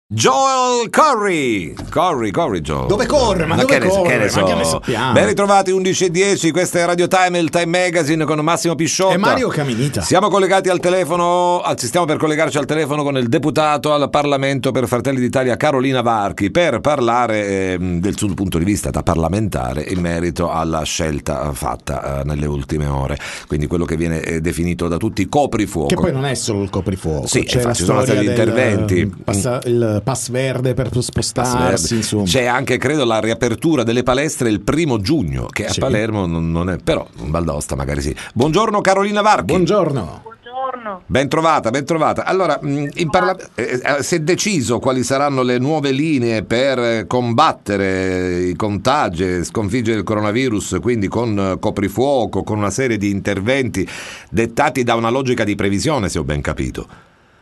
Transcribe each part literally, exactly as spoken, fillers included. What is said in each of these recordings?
Joel Corry, Corry, Corry Joel. Dove corre? Ma, ma dove che corre? Ne, che ne so. Ma che ne sappiamo? Ben ritrovati undici e dieci, questa è Radio Time, il Time Magazine con Massimo Pisciotta e Mario Caminita. Siamo collegati al telefono, ci stiamo per collegarci al telefono con il deputato al Parlamento per Fratelli d'Italia Carolina Varchi per parlare eh, del suo punto di vista da parlamentare in merito alla scelta fatta eh, nelle ultime ore, quindi quello che viene eh, definito da tutti coprifuoco. Che poi non è solo il coprifuoco, sì, c'è infatti, la ci sono stati storia gli interventi, del, passa, il pass verde per spostarsi, insomma. C'è anche, credo, la riapertura delle palestre il primo giugno, che a sì. Palermo non, non è, però in Val d'Aosta magari sì. Buongiorno Carolina Varchi. Buongiorno. Buongiorno. Ben trovata, ben trovata. Allora, in parla- eh, si è deciso quali saranno le nuove linee per combattere i contagi, sconfiggere il coronavirus, quindi con coprifuoco, con una serie di interventi dettati da una logica di previsione, se ho ben capito.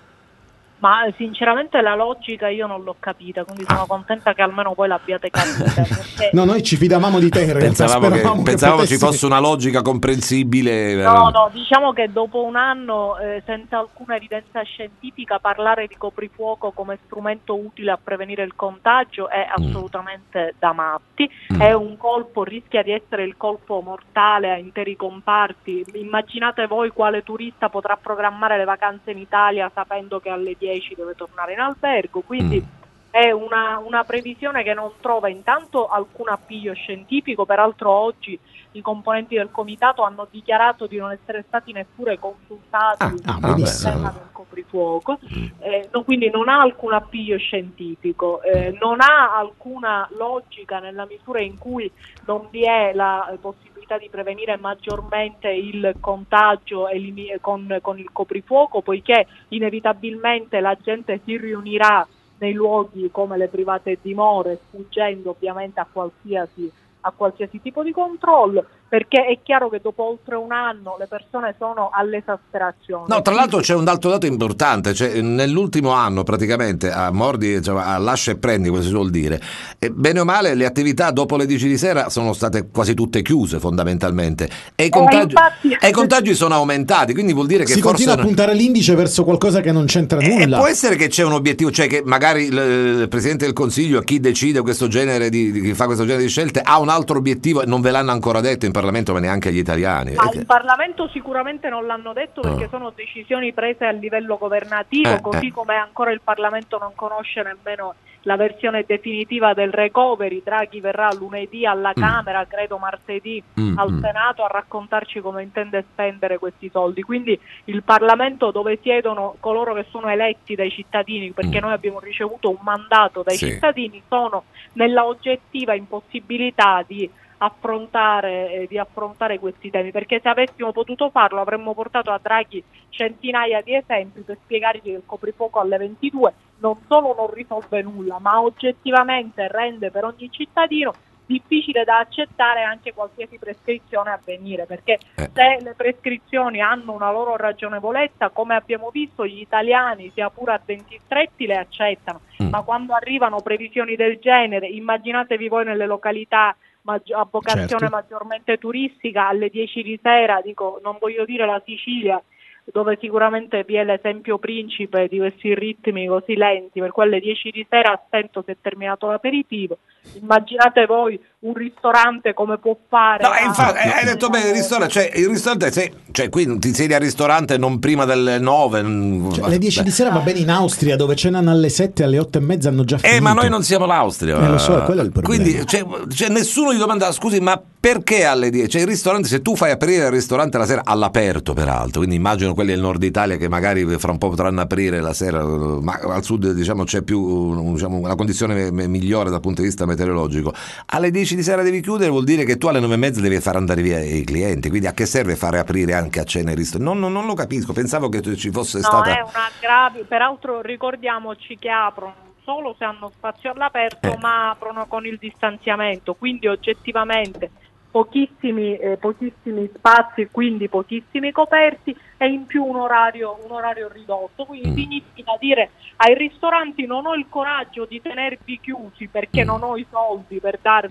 Ma sinceramente la logica io non l'ho capita, quindi sono ah. contenta che almeno voi l'abbiate capita. Perché... No, noi ci fidavamo di te, in realtà. Pensavamo che, che, pensavamo potessi... ci fosse una logica comprensibile. No, no, diciamo che dopo un anno, eh, senza alcuna evidenza scientifica, parlare di coprifuoco come strumento utile a prevenire il contagio è assolutamente mm. da matti. Mm. È un colpo, rischia di essere il colpo mortale a interi comparti. Immaginate voi quale turista potrà programmare le vacanze in Italia sapendo che alle dieci deve tornare in albergo, quindi mm. è una, una previsione che non trova intanto alcun appiglio scientifico. Peraltro oggi i componenti del comitato hanno dichiarato di non essere stati neppure consultati ah, sul tema del coprifuoco, mm. eh, no, quindi non ha alcun appiglio scientifico, eh, non ha alcuna logica nella misura in cui non vi è la eh, possibilità di prevenire maggiormente il contagio con, con il coprifuoco, poiché inevitabilmente la gente si riunirà nei luoghi come le private dimore, sfuggendo ovviamente a qualsiasi a qualsiasi tipo di controllo, perché è chiaro che dopo oltre un anno le persone sono all'esasperazione. No, tra l'altro c'è un altro dato importante, cioè nell'ultimo anno praticamente a mordi, cioè, a lascia e prendi, come si suol dire, e bene o male le attività dopo le dieci di sera sono state quasi tutte chiuse fondamentalmente e i contagi, eh, infatti... e i contagi sono aumentati, quindi vuol dire che si forse continua a puntare l'indice verso qualcosa che non c'entra nulla. E può essere che c'è un obiettivo, cioè che magari il, il Presidente del Consiglio, chi decide questo genere di, chi fa questo genere di scelte ha un altro obiettivo e non ve l'hanno ancora detto in Parlamento, ma neanche agli italiani. Ma in Parlamento sicuramente non l'hanno detto, perché oh. sono decisioni prese a livello governativo, eh, così eh. come ancora il Parlamento non conosce nemmeno la versione definitiva del recovery. Draghi verrà lunedì alla mm. Camera, credo martedì mm, al mm. Senato, a raccontarci come intende spendere questi soldi. Quindi il Parlamento, dove siedono coloro che sono eletti dai cittadini, perché mm. noi abbiamo ricevuto un mandato dai sì. cittadini, sono nella oggettiva impossibilità di affrontare eh, di affrontare questi temi, perché se avessimo potuto farlo avremmo portato a Draghi centinaia di esempi per spiegargli che il coprifuoco alle ventidue non solo non risolve nulla, ma oggettivamente rende per ogni cittadino difficile da accettare anche qualsiasi prescrizione a venire, perché eh. se le prescrizioni hanno una loro ragionevolezza, come abbiamo visto, gli italiani, sia pure a denti stretti, le accettano, mm. ma quando arrivano previsioni del genere, immaginatevi voi nelle località a vocazione certo. maggiormente turistica, alle dieci di sera, dico, non voglio dire la Sicilia, dove sicuramente vi è l'esempio principe di questi ritmi così lenti, per quelle dieci di sera attento se è terminato l'aperitivo. Immaginate voi un ristorante come può fare. No, infatti, hai detto bene, il ristorante, cioè, il ristorante se, cioè qui ti siedi al ristorante non prima delle nove. Cioè, alle dieci di sera va bene in Austria, dove cenano alle sette, alle otto e mezza hanno già finito. Eh, ma noi non siamo l'Austria. Eh, lo so, quello è il problema. Quindi cioè, cioè, nessuno gli domanda, scusi, ma perché alle dieci? Cioè il ristorante, se tu fai aprire il ristorante la sera, all'aperto peraltro, quindi immagino quelli del nord Italia che magari fra un po' potranno aprire la sera, ma al sud diciamo c'è più, diciamo, una condizione migliore dal punto di vista meteorologico. Alle dieci di sera devi chiudere, vuol dire che tu alle nove e mezza devi far andare via i clienti, quindi a che serve fare aprire anche a cena il ristorante? Non, non, non lo capisco, pensavo che ci fosse no, stata... No, è una grave, peraltro ricordiamoci che aprono solo se hanno spazio all'aperto, eh. ma aprono con il distanziamento, quindi oggettivamente pochissimi, eh, pochissimi spazi, quindi pochissimi coperti, e in più un orario, un orario ridotto, quindi mm. significa dire ai ristoranti: non ho il coraggio di tenervi chiusi perché mm. non ho i soldi per darvi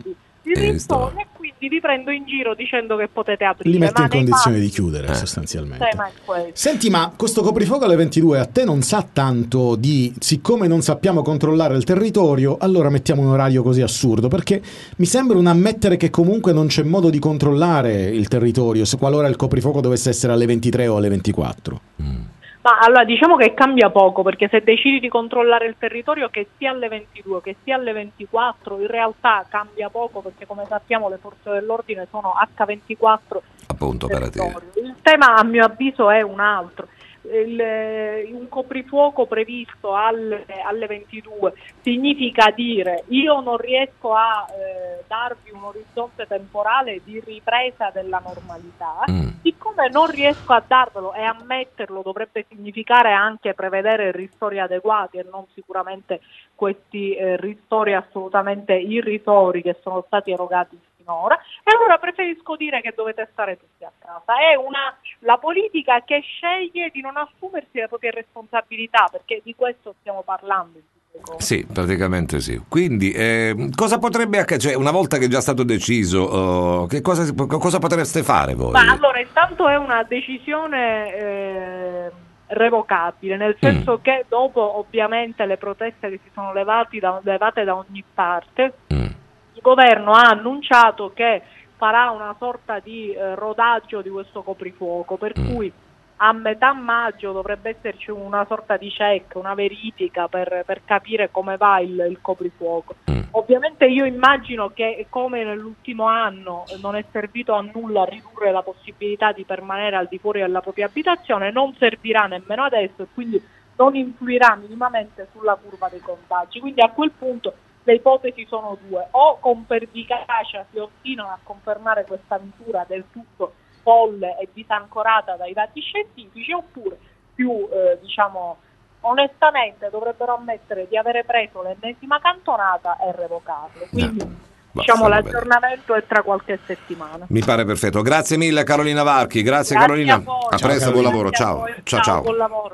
il ristoro, e quindi vi prendo in giro dicendo che potete aprire. Li metti ma in condizione fatti, di chiudere eh. sostanzialmente. tema è questo. Senti, ma questo coprifuoco alle ventidue a te non sa tanto di, siccome non sappiamo controllare il territorio, allora mettiamo un orario così assurdo, perché mi sembra un ammettere che comunque non c'è modo di controllare il territorio se qualora il coprifuoco dovesse essere alle ventitré o alle ventiquattro. Mm. Ma allora diciamo che cambia poco, perché se decidi di controllare il territorio che sia alle ventidue che sia alle ventiquattro, in realtà cambia poco, perché come sappiamo le forze dell'ordine sono acca ventiquattro appunto operative. Il tema a mio avviso è un altro. Il, un coprifuoco previsto alle, alle ventidue significa dire io non riesco a eh, darvi un orizzonte temporale di ripresa della normalità, mm. siccome non riesco a darvelo, e ammetterlo dovrebbe significare anche prevedere ristori adeguati e non sicuramente questi eh, ristori assolutamente irrisori che sono stati erogati finora, e allora preferisco dire che dovete stare tutti a casa. È una la politica che sceglie di non assumersi le proprie responsabilità, perché di questo stiamo parlando. Sì, praticamente sì. Quindi eh, cosa potrebbe accadere? Cioè, una volta che è già stato deciso, uh, che cosa, cosa potreste fare voi? Ma allora, intanto è una decisione eh, revocabile, nel senso mm. che dopo ovviamente le proteste che si sono levati da, levate da ogni parte, mm. il governo ha annunciato che farà una sorta di eh, rodaggio di questo coprifuoco, per mm. cui a metà maggio dovrebbe esserci una sorta di check, una verifica per, per capire come va il, il coprifuoco. Mm. Ovviamente io immagino che come nell'ultimo anno non è servito a nulla ridurre la possibilità di permanere al di fuori della propria abitazione, non servirà nemmeno adesso e quindi non influirà minimamente sulla curva dei contagi. Quindi a quel punto le ipotesi sono due: o con pervicacia si ostinano a confermare questa misura del tutto folle e disancorata dai dati scientifici, oppure più eh, diciamo onestamente dovrebbero ammettere di avere preso l'ennesima cantonata e revocarlo. Quindi no. Diciamo l'aggiornamento è tra qualche settimana. Mi pare perfetto. Grazie mille Carolina Varchi, grazie, grazie Carolina. A, a presto, buon lavoro, ciao. ciao. Ciao ciao. Buon lavoro.